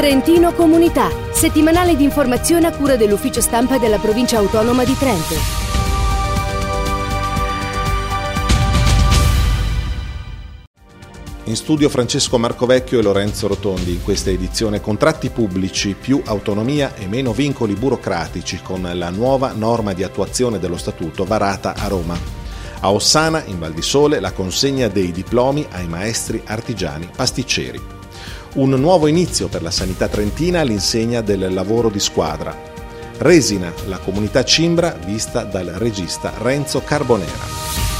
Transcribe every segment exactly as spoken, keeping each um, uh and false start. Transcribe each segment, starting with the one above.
Trentino Comunità, settimanale di informazione a cura dell'ufficio stampa della provincia autonoma di Trento. In studio Francesco Marcovecchio e Lorenzo Rotondi. In questa edizione contratti pubblici, più autonomia e meno vincoli burocratici con la nuova norma di attuazione dello statuto varata a Roma. A Ossana, in Val di Sole, la consegna dei diplomi ai maestri artigiani pasticceri. Un nuovo inizio per la sanità trentina all'insegna del lavoro di squadra. Resina, la comunità cimbra vista dal regista Renzo Carbonera.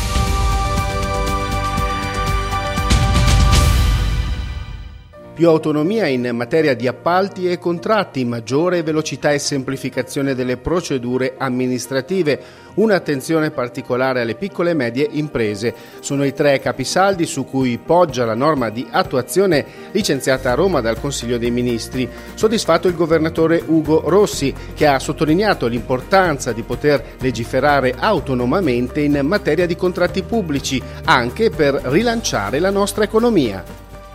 Più autonomia in materia di appalti e contratti, maggiore velocità e semplificazione delle procedure amministrative, un'attenzione particolare alle piccole e medie imprese. Sono i tre capisaldi su cui poggia la norma di attuazione licenziata a Roma dal Consiglio dei Ministri. Soddisfatto il governatore Ugo Rossi, che ha sottolineato l'importanza di poter legiferare autonomamente in materia di contratti pubblici, anche per rilanciare la nostra economia.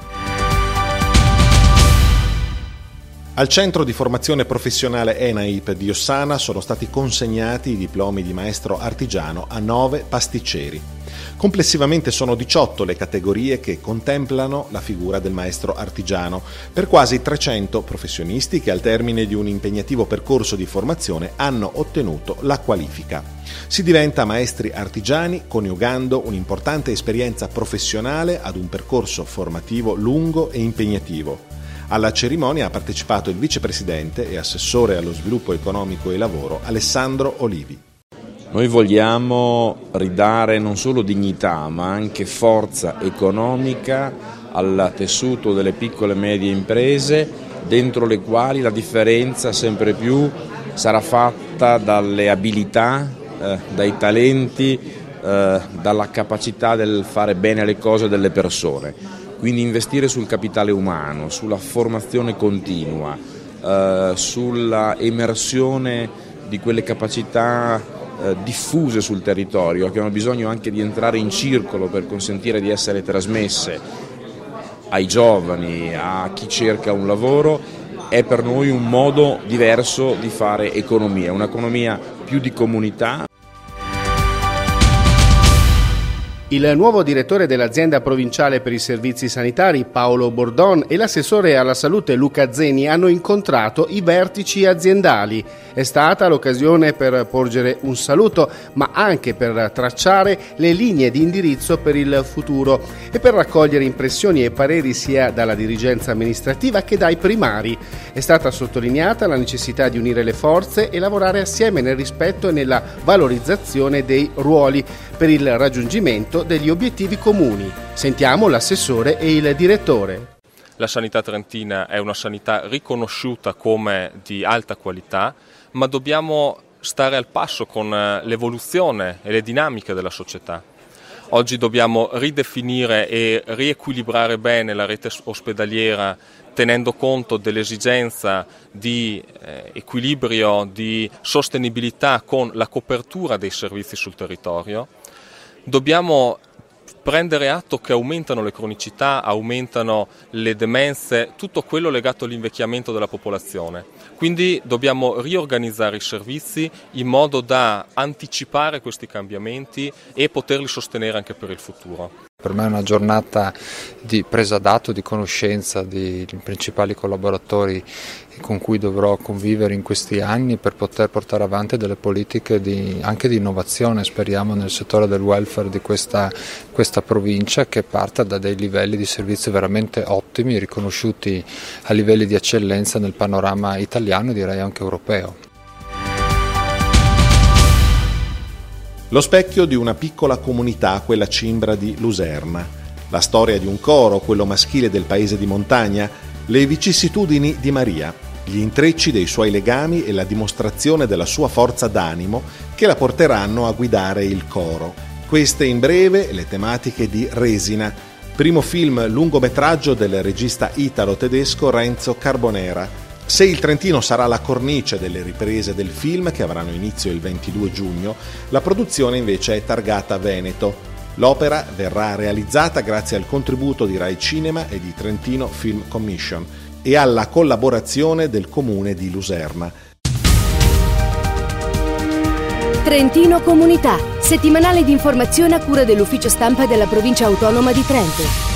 Al centro di formazione professionale ENAIP di Ossana sono stati consegnati i diplomi di maestro artigiano a nove pasticceri. Complessivamente sono diciotto le categorie che contemplano la figura del maestro artigiano, per quasi trecento professionisti che al termine di un impegnativo percorso di formazione hanno ottenuto la qualifica. Si diventa maestri artigiani coniugando un'importante esperienza professionale ad un percorso formativo lungo e impegnativo. Alla cerimonia ha partecipato il vicepresidente e assessore allo sviluppo economico e lavoro Alessandro Olivi. Noi vogliamo ridare non solo dignità ma anche forza economica al tessuto delle piccole e medie imprese, dentro le quali la differenza sempre più sarà fatta dalle abilità, eh, dai talenti, eh, dalla capacità del fare bene le cose delle persone. Quindi investire sul capitale umano, sulla formazione continua, eh, sulla emersione di quelle capacità eh, diffuse sul territorio che hanno bisogno anche di entrare in circolo per consentire di essere trasmesse ai giovani, a chi cerca un lavoro, è per noi un modo diverso di fare economia, un'economia più di comunità. Il nuovo direttore dell'azienda provinciale per i servizi sanitari Paolo Bordon e l'assessore alla salute Luca Zeni hanno incontrato i vertici aziendali. È stata l'occasione per porgere un saluto, ma anche per tracciare le linee di indirizzo per il futuro e per raccogliere impressioni e pareri sia dalla dirigenza amministrativa che dai primari. È stata sottolineata la necessità di unire le forze e lavorare assieme nel rispetto e nella valorizzazione dei ruoli per il raggiungimento degli obiettivi comuni. Sentiamo l'assessore e il direttore. La sanità trentina è una sanità riconosciuta come di alta qualità, ma dobbiamo stare al passo con l'evoluzione e le dinamiche della società. Oggi dobbiamo ridefinire e riequilibrare bene la rete ospedaliera tenendo conto dell'esigenza di eh, equilibrio, di sostenibilità con la copertura dei servizi sul territorio. Dobbiamo prendere atto che aumentano le cronicità, aumentano le demenze, tutto quello legato all'invecchiamento della popolazione. Quindi dobbiamo riorganizzare i servizi in modo da anticipare questi cambiamenti e poterli sostenere anche per il futuro. Per me è una giornata di presa d'atto, di conoscenza dei principali collaboratori con cui dovrò convivere in questi anni per poter portare avanti delle politiche di, anche di innovazione, speriamo, nel settore del welfare di questa, questa provincia, che parta da dei livelli di servizio veramente ottimi, riconosciuti a livelli di eccellenza nel panorama italiano e direi anche europeo. Lo specchio di una piccola comunità, quella cimbra di Luserna. La storia di un coro, quello maschile del paese di montagna, le vicissitudini di Maria, gli intrecci dei suoi legami e la dimostrazione della sua forza d'animo che la porteranno a guidare il coro. Queste in breve le tematiche di Resina, primo film lungometraggio del regista italo-tedesco Renzo Carbonera. Se il Trentino sarà la cornice delle riprese del film, che avranno inizio il ventidue giugno, la produzione invece è targata Veneto. L'opera verrà realizzata grazie al contributo di Rai Cinema e di Trentino Film Commission e alla collaborazione del Comune di Luserna. Trentino Comunità, settimanale di informazione a cura dell'Ufficio Stampa della Provincia Autonoma di Trento.